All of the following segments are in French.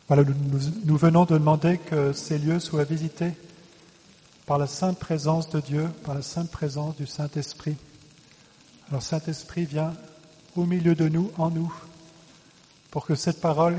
Voilà, nous venons de demander que ces lieux soient visités par la sainte présence de Dieu, par la sainte présence du Saint-Esprit. Alors Saint-Esprit vient au milieu de nous, en nous, pour que cette parole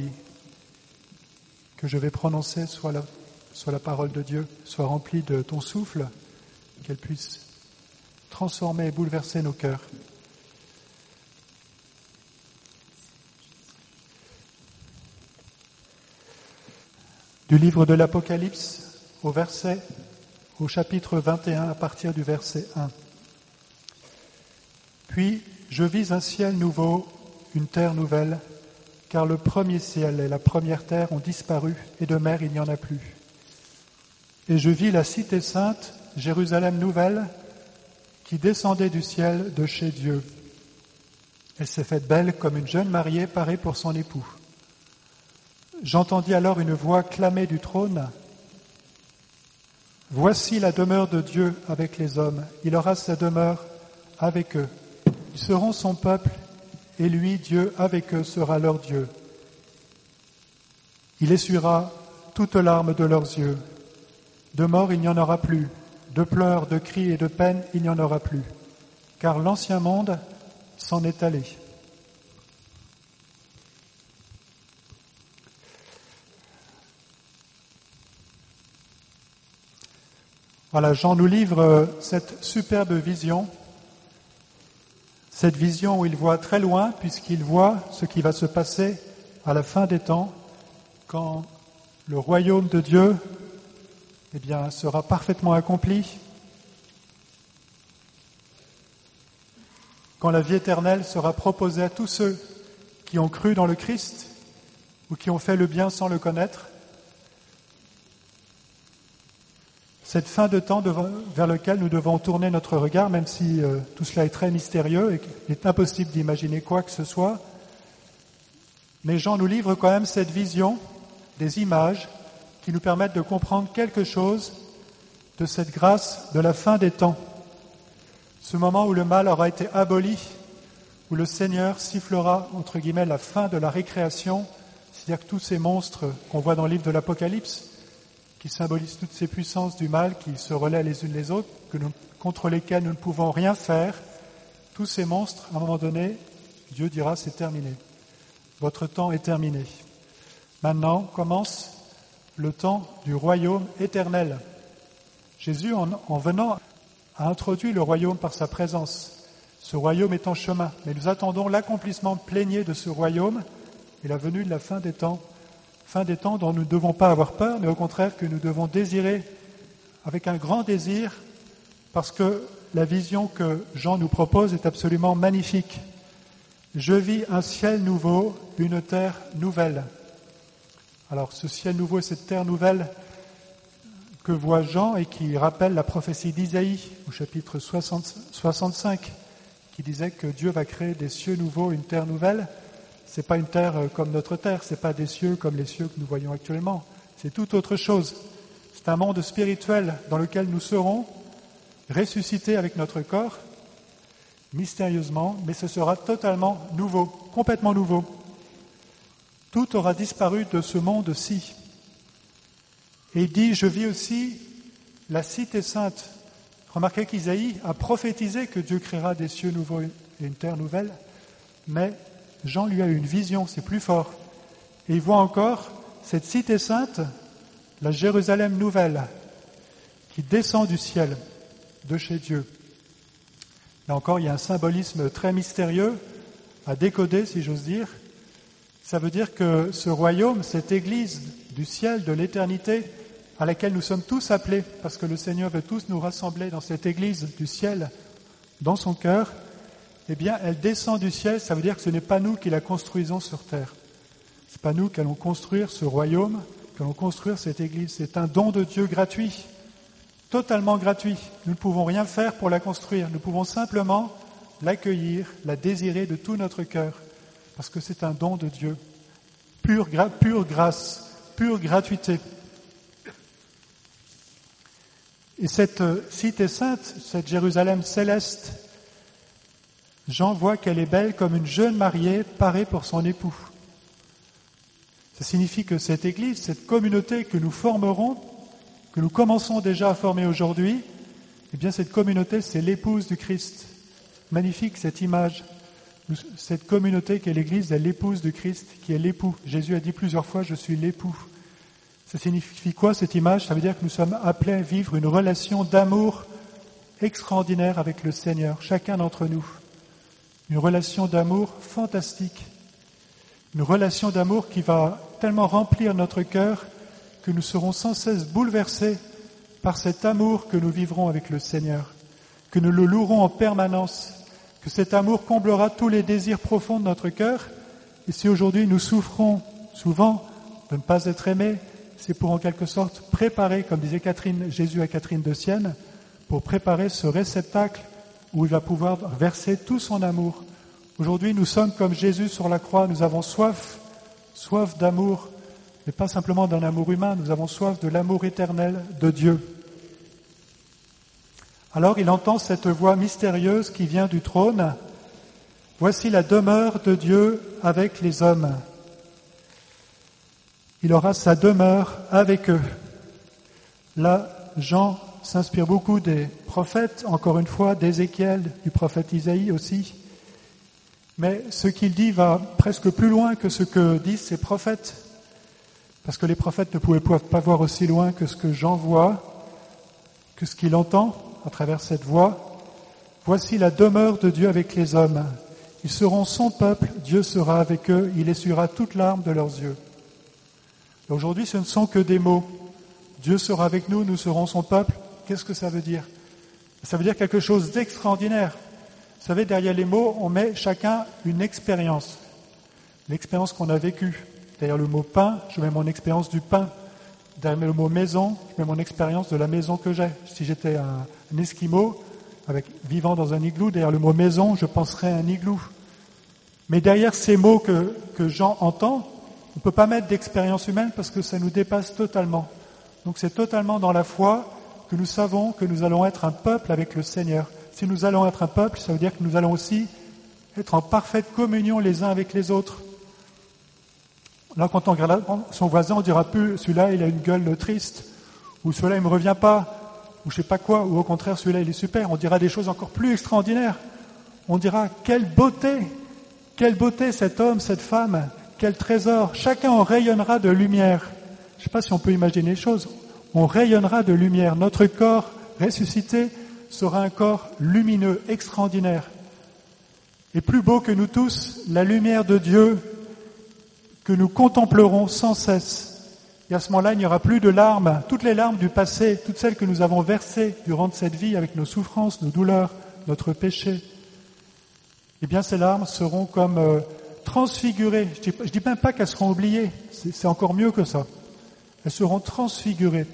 que je vais prononcer soit la parole de Dieu, soit remplie de ton souffle, qu'elle puisse transformer et bouleverser nos cœurs. Du livre de l'Apocalypse au chapitre 21 à partir du verset 1. Puis je vis un ciel nouveau, une terre nouvelle, car le premier ciel et la première terre ont disparu, et de mer il n'y en a plus. Et je vis la cité sainte, Jérusalem nouvelle, qui descendait du ciel de chez Dieu. Elle s'est faite belle comme une jeune mariée parée pour son époux. J'entendis alors une voix clamer du trône. Voici la demeure de Dieu avec les hommes. Il aura sa demeure avec eux. Ils seront son peuple, et lui, Dieu, avec eux, sera leur Dieu. Il essuiera toute larme de leurs yeux. De mort, il n'y en aura plus. De pleurs, de cris et de peine, il n'y en aura plus. Car l'ancien monde s'en est allé. Voilà, Jean nous livre cette superbe vision, cette vision où il voit très loin, puisqu'il voit ce qui va se passer à la fin des temps, quand le royaume de Dieu sera parfaitement accompli, quand la vie éternelle sera proposée à tous ceux qui ont cru dans le Christ ou qui ont fait le bien sans le connaître. Cette fin de temps vers lequel nous devons tourner notre regard, même si tout cela est très mystérieux et qu'il est impossible d'imaginer quoi que ce soit. Mais Jean nous livre quand même cette vision, des images qui nous permettent de comprendre quelque chose de cette grâce de la fin des temps. Ce moment où le mal aura été aboli, où le Seigneur sifflera, entre guillemets, la fin de la récréation, c'est-à-dire que tous ces monstres qu'on voit dans le livre de l'Apocalypse, qui symbolisent toutes ces puissances du mal qui se relaient les unes les autres, contre lesquelles nous ne pouvons rien faire. Tous ces monstres, à un moment donné, Dieu dira, c'est terminé. Votre temps est terminé. Maintenant commence le temps du royaume éternel. Jésus, en venant, a introduit le royaume par sa présence. Ce royaume est en chemin, mais nous attendons l'accomplissement plénier de ce royaume et la venue de la fin des temps dont nous ne devons pas avoir peur, mais au contraire que nous devons désirer avec un grand désir, parce que la vision que Jean nous propose est absolument magnifique. Je vis un ciel nouveau, une terre nouvelle. Alors ce ciel nouveau et cette terre nouvelle que voit Jean et qui rappelle la prophétie d'Isaïe au chapitre 65, qui disait que Dieu va créer des cieux nouveaux, une terre nouvelle. C'est pas une terre comme notre terre, c'est pas des cieux comme les cieux que nous voyons actuellement. C'est tout autre chose. C'est un monde spirituel dans lequel nous serons ressuscités avec notre corps, mystérieusement, mais ce sera totalement nouveau, complètement nouveau. Tout aura disparu de ce monde-ci. Et il dit, je vis aussi la cité sainte. Remarquez qu'Isaïe a prophétisé que Dieu créera des cieux nouveaux et une terre nouvelle, mais Jean lui a eu une vision, c'est plus fort. Et il voit encore cette cité sainte, la Jérusalem nouvelle, qui descend du ciel, de chez Dieu. Là encore, il y a un symbolisme très mystérieux à décoder, si j'ose dire. Ça veut dire que ce royaume, cette église du ciel, de l'éternité, à laquelle nous sommes tous appelés, parce que le Seigneur veut tous nous rassembler dans cette église du ciel, dans son cœur, eh bien, elle descend du ciel, ça veut dire que ce n'est pas nous qui la construisons sur terre. Ce n'est pas nous qui allons construire ce royaume, qui allons construire cette église. C'est un don de Dieu gratuit, totalement gratuit. Nous ne pouvons rien faire pour la construire. Nous pouvons simplement l'accueillir, la désirer de tout notre cœur, parce que c'est un don de Dieu. Pure grâce, pure gratuité. Et cette cité sainte, cette Jérusalem céleste, Jean voit qu'elle est belle comme une jeune mariée parée pour son époux. Ça signifie que cette Église, cette communauté que nous formerons, que nous commençons déjà à former aujourd'hui, eh bien cette communauté, c'est l'épouse du Christ. Magnifique cette image. Cette communauté qui est l'Église est l'épouse du Christ, qui est l'époux. Jésus a dit plusieurs fois, je suis l'époux. Ça signifie quoi cette image? Ça veut dire que nous sommes appelés à vivre une relation d'amour extraordinaire avec le Seigneur, chacun d'entre nous. Une relation d'amour fantastique. Une relation d'amour qui va tellement remplir notre cœur que nous serons sans cesse bouleversés par cet amour que nous vivrons avec le Seigneur, que nous le louerons en permanence, que cet amour comblera tous les désirs profonds de notre cœur. Et si aujourd'hui nous souffrons souvent de ne pas être aimés, c'est pour en quelque sorte préparer, comme disait Jésus à Catherine de Sienne, pour préparer ce réceptacle où il va pouvoir verser tout son amour. Aujourd'hui, nous sommes comme Jésus sur la croix, nous avons soif d'amour, mais pas simplement d'un amour humain, nous avons soif de l'amour éternel de Dieu. Alors il entend cette voix mystérieuse qui vient du trône. « Voici la demeure de Dieu avec les hommes. Il aura sa demeure avec eux. » Là, Jean s'inspire beaucoup des prophètes, encore une fois, d'Ézéchiel, du prophète Isaïe aussi. Mais ce qu'il dit va presque plus loin que ce que disent ces prophètes, parce que les prophètes ne pouvaient pas voir aussi loin que ce que Jean voit, que ce qu'il entend à travers cette voix. Voici la demeure de Dieu avec les hommes. Ils seront son peuple, Dieu sera avec eux, il essuiera toute larme de leurs yeux. Et aujourd'hui, ce ne sont que des mots. Dieu sera avec nous, nous serons son peuple. Qu'est-ce que ça veut dire? Ça veut dire quelque chose d'extraordinaire. Vous savez, derrière les mots, on met chacun une expérience. L'expérience qu'on a vécue. Derrière le mot pain, je mets mon expérience du pain. Derrière le mot maison, je mets mon expérience de la maison que j'ai. Si j'étais un Esquimau, vivant dans un igloo, derrière le mot maison, je penserais à un igloo. Mais derrière ces mots que Jean entend, on ne peut pas mettre d'expérience humaine parce que ça nous dépasse totalement. Donc c'est totalement dans la foi que nous savons que nous allons être un peuple avec le Seigneur. Si nous allons être un peuple, ça veut dire que nous allons aussi être en parfaite communion les uns avec les autres. Là, quand on regarde son voisin, on ne dira plus « celui-là, il a une gueule triste » ou « celui-là, il ne me revient pas » ou je ne sais pas quoi, ou au contraire, celui-là, il est super. On dira des choses encore plus extraordinaires. On dira « quelle beauté cet homme, cette femme, quel trésor !» Chacun en rayonnera de lumière. Je ne sais pas si on peut imaginer les choses. On rayonnera de lumière. Notre corps ressuscité sera un corps lumineux, extraordinaire. Et plus beau que nous tous, la lumière de Dieu que nous contemplerons sans cesse. Et à ce moment-là, il n'y aura plus de larmes. Toutes les larmes du passé, toutes celles que nous avons versées durant cette vie avec nos souffrances, nos douleurs, notre péché, eh bien ces larmes seront comme transfigurées. Je dis même pas qu'elles seront oubliées, c'est encore mieux que ça. Elles seront transfigurées.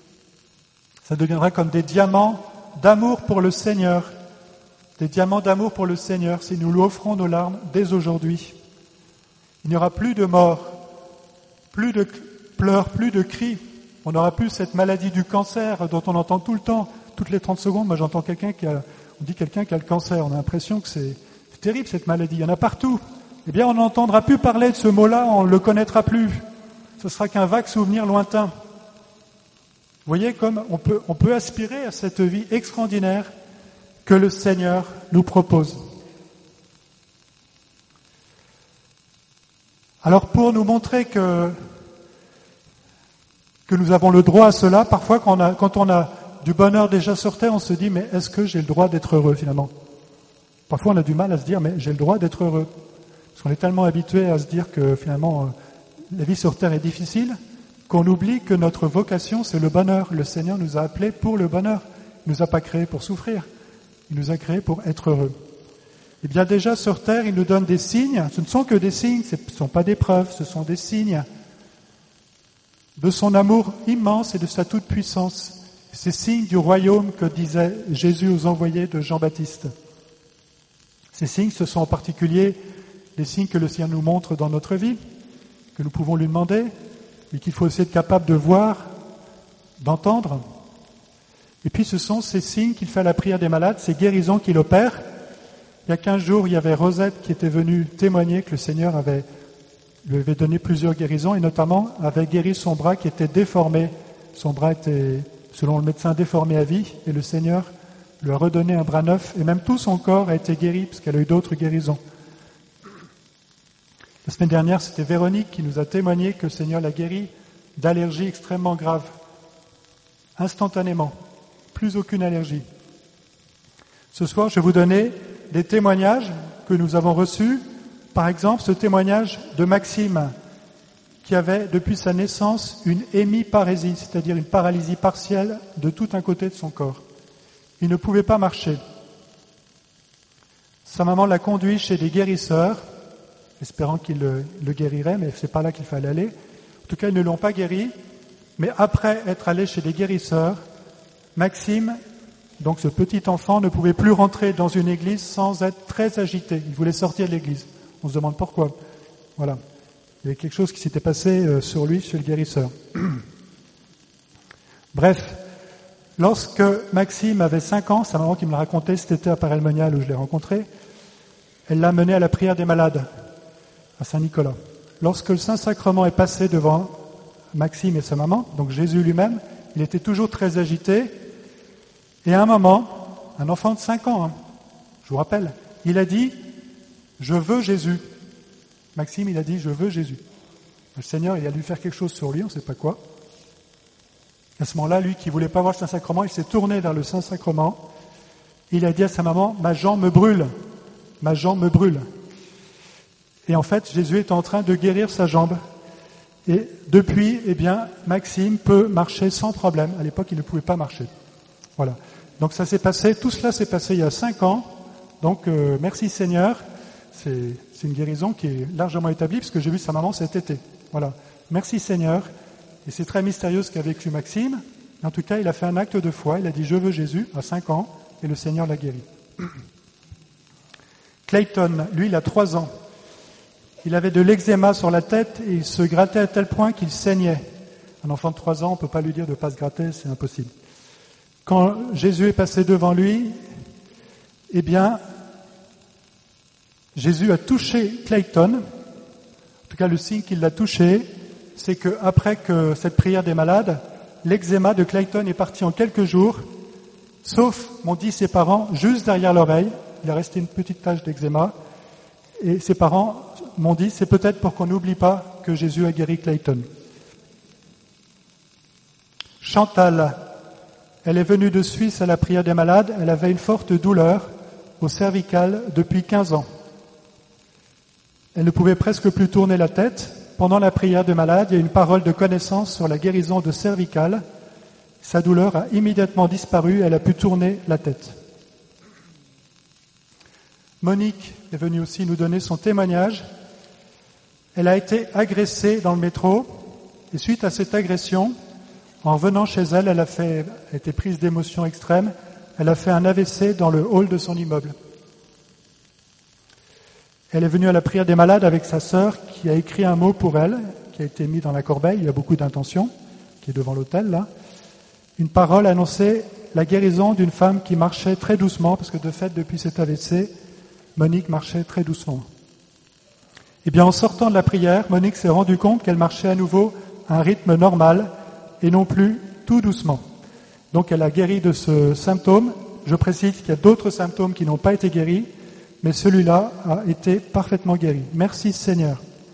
Ça deviendra comme des diamants d'amour pour le Seigneur. Des diamants d'amour pour le Seigneur, si nous lui offrons nos larmes dès aujourd'hui. Il n'y aura plus de mort, plus de pleurs, plus de cris. On n'aura plus cette maladie du cancer dont on entend tout le temps, toutes les 30 secondes. Moi, j'entends on dit quelqu'un qui a le cancer. On a l'impression que c'est terrible cette maladie. Il y en a partout. Eh bien, on n'entendra plus parler de ce mot-là, on ne le connaîtra plus. Ce sera qu'un vague souvenir lointain. Vous voyez comme on peut aspirer à cette vie extraordinaire que le Seigneur nous propose. Alors pour nous montrer que nous avons le droit à cela, parfois quand on a du bonheur déjà sur terre, on se dit mais est-ce que j'ai le droit d'être heureux finalement? Parfois on a du mal à se dire mais j'ai le droit d'être heureux. Parce qu'on est tellement habitué à se dire que finalement la vie sur terre est difficile qu'on oublie que notre vocation c'est le bonheur. Le Seigneur nous a appelés pour le bonheur. Il ne nous a pas créés pour souffrir. Il nous a créés pour être heureux. Eh bien déjà sur terre, il nous donne des signes. Ce ne sont que des signes, ce ne sont pas des preuves, ce sont des signes de son amour immense et de sa toute-puissance. Ces signes du royaume que disait Jésus aux envoyés de Jean-Baptiste. Ces signes, ce sont en particulier les signes que le Seigneur nous montre dans notre vie, que nous pouvons lui demander, mais qu'il faut aussi être capable de voir, d'entendre. Et puis ce sont ces signes qu'il fait à la prière des malades, ces guérisons qu'il opère. Il y a 15 jours, il y avait Rosette qui était venue témoigner que le Seigneur avait lui avait donné plusieurs guérisons et notamment avait guéri son bras qui était déformé. Son bras était, selon le médecin, déformé à vie et le Seigneur lui a redonné un bras neuf et même tout son corps a été guéri parce qu'elle a eu d'autres guérisons. La semaine dernière, c'était Véronique qui nous a témoigné que le Seigneur l'a guérie d'allergies extrêmement graves, instantanément, plus aucune allergie. Ce soir, je vais vous donner des témoignages que nous avons reçus. Par exemple, ce témoignage de Maxime, qui avait depuis sa naissance une hémiparésie, c'est-à-dire une paralysie partielle de tout un côté de son corps. Il ne pouvait pas marcher. Sa maman l'a conduit chez des guérisseurs, espérant qu'il le guérirait, mais c'est pas là qu'il fallait aller. En tout cas, ils ne l'ont pas guéri. Mais après être allé chez des guérisseurs, Maxime, donc ce petit enfant, ne pouvait plus rentrer dans une église sans être très agité. Il voulait sortir de l'église. On se demande pourquoi. Voilà. Il y avait quelque chose qui s'était passé sur lui, chez le guérisseur. Bref, lorsque Maxime avait 5 ans, sa maman qui me l'a raconté, c'était à Paray-le-Monial où je l'ai rencontré, elle l'a mené à la prière des malades, à Saint-Nicolas. Lorsque le Saint-Sacrement est passé devant Maxime et sa maman, donc Jésus lui-même, il était toujours très agité. Et à un moment, un enfant de 5 ans, je vous rappelle, il a dit « Je veux Jésus ». Maxime, il a dit « Je veux Jésus ». Le Seigneur, il a dû faire quelque chose sur lui, on ne sait pas quoi. À ce moment-là, lui qui ne voulait pas voir le Saint-Sacrement, il s'est tourné vers le Saint-Sacrement. Il a dit à sa maman « Ma jambe me brûle, ma jambe me brûle ». Et en fait, Jésus est en train de guérir sa jambe. Et depuis, Maxime peut marcher sans problème. À l'époque, il ne pouvait pas marcher. Voilà. Donc ça s'est passé, tout cela s'est passé il y a 5 ans. Donc merci Seigneur. C'est une guérison qui est largement établie parce que j'ai vu sa maman cet été. Voilà. Merci Seigneur. Et c'est très mystérieux ce qu'a vécu Maxime. En tout cas, il a fait un acte de foi. Il a dit « Je veux Jésus » à 5 ans et le Seigneur l'a guéri. Clayton, lui, il a 3 ans. Il avait de l'eczéma sur la tête et il se grattait à tel point qu'il saignait. Un enfant de 3 ans, on ne peut pas lui dire de ne pas se gratter, c'est impossible. Quand Jésus est passé devant lui, Jésus a touché Clayton. En tout cas, le signe qu'il l'a touché, c'est qu'après que cette prière des malades, l'eczéma de Clayton est parti en quelques jours, sauf, m'ont dit ses parents, juste derrière l'oreille. Il a resté une petite tache d'eczéma. Et ses parents m'ont dit, c'est peut-être pour qu'on n'oublie pas que Jésus a guéri Clayton. Chantal, elle est venue de Suisse à la prière des malades. Elle avait une forte douleur au cervical depuis 15 ans. Elle ne pouvait presque plus tourner la tête. Pendant la prière des malades, il y a une parole de connaissance sur la guérison de cervical. Sa douleur a immédiatement disparu. Elle a pu tourner la tête. Monique est venue aussi nous donner son témoignage. Elle a été agressée dans le métro et suite à cette agression, en revenant chez elle, elle a été prise d'émotions extrêmes. Elle a fait un AVC dans le hall de son immeuble. Elle est venue à la prière des malades avec sa sœur qui a écrit un mot pour elle, qui a été mis dans la corbeille, il y a beaucoup d'intentions, qui est devant l'autel là. Une parole annonçait la guérison d'une femme qui marchait très doucement, parce que de fait, depuis cet AVC, Monique marchait très doucement. En sortant de la prière, Monique s'est rendue compte qu'elle marchait à nouveau à un rythme normal et non plus tout doucement. Donc elle a guéri de ce symptôme. Je précise qu'il y a d'autres symptômes qui n'ont pas été guéris, mais celui-là a été parfaitement guéri. Merci Seigneur.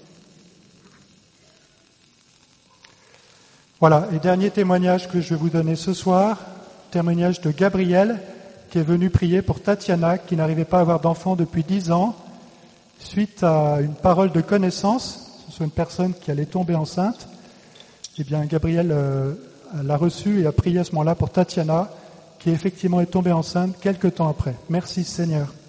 Voilà, et dernier témoignage que je vais vous donner ce soir, témoignage de Gabriel, qui est venu prier pour Tatiana, qui n'arrivait pas à avoir d'enfant depuis 10 ans, suite à une parole de connaissance sur une personne qui allait tomber enceinte. Gabriel l'a reçu et a prié à ce moment-là pour Tatiana, qui effectivement est tombée enceinte quelques temps après. Merci Seigneur.